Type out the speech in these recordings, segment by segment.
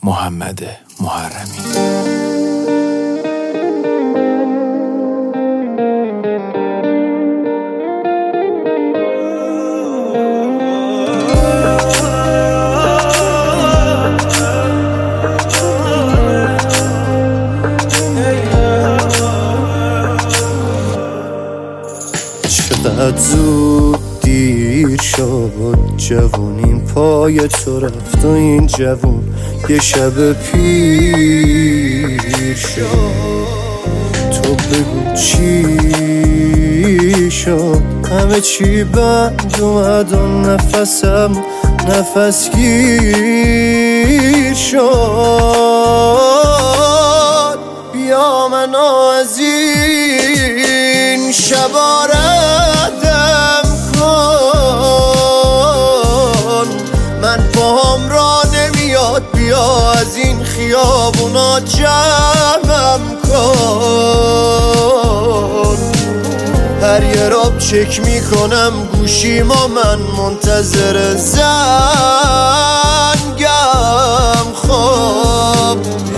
محمد محرمی. چقدر زود دیر شد، جوونیم پای تو رفت و این جوون یه شب پیر شد. تو بگو چی شد؟ همه چی بند اومد و نفسم نفس گیر شد. بیا منو از این شبا ردم کن، من پاهم را نمیاد، بیا از این خیابونا جمعم کن. هر یه راب چک میکنم گوشیما، من منتظر زنگم. خب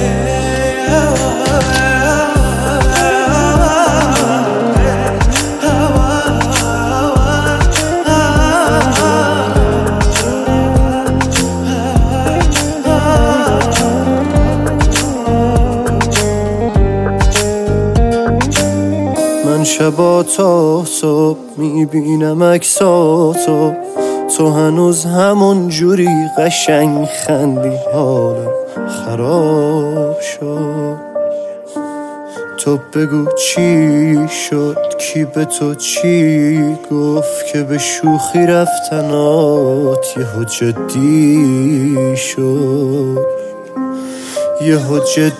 من شبا تا صبح میبینم عکساتو، تو هنوز همون جوری قشنگ خندی، حالم خراب شد. تو بگو چی شد؟ کی به تو چی گفت که به شوخی رفتنات یهو جدی شد، یهو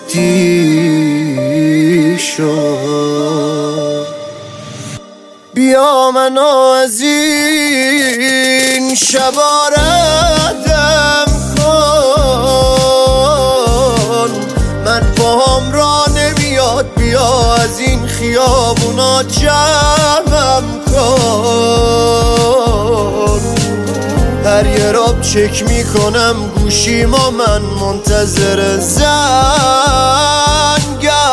جدی شد. بیا منو از این شبا ردم کن، من پاهم را نمیاد، بیا از این خیابونا جمعم کن. هر یه راب چک میکنم گوشیما، من منتظر زنگم.